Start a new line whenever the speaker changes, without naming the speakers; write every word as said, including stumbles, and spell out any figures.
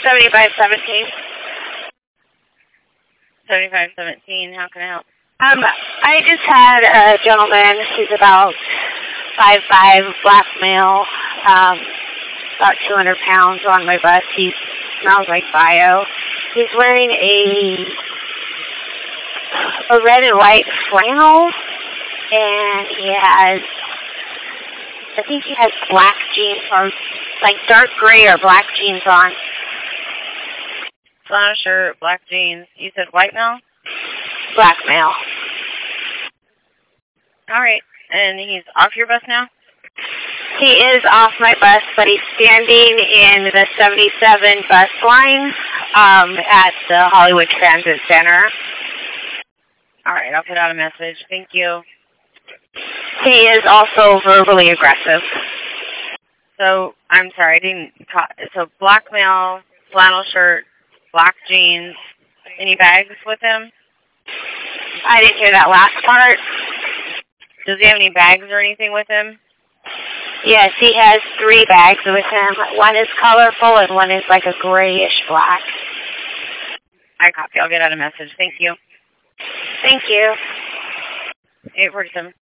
seventy-five seventeen.
seventy-five seventeen, how can I help?
Um, I just had a gentleman who's about five five, black male, um, about two hundred pounds on my bus. He smells like bio. He's wearing a a red and white flannel, and he has, I think he has black jeans on, like dark gray or black jeans on.
Flannel shirt, black jeans. You said white male?
Black male.
All right. And he's off your bus now?
He is off my bus, but he's standing in the seventy-seven bus line um, at the Hollywood Transit Center.
All right, I'll put out a message. Thank you.
He is also verbally aggressive.
So, I'm sorry, I didn't... So, black male, flannel shirt, black jeans. Any bags with him?
I didn't hear that last part.
Does he have any bags or anything with him?
Yes, he has three bags with him. One is colorful and one is like a grayish black.
I copy. I'll get out a message. Thank you.
Thank you.
eight forty-seven.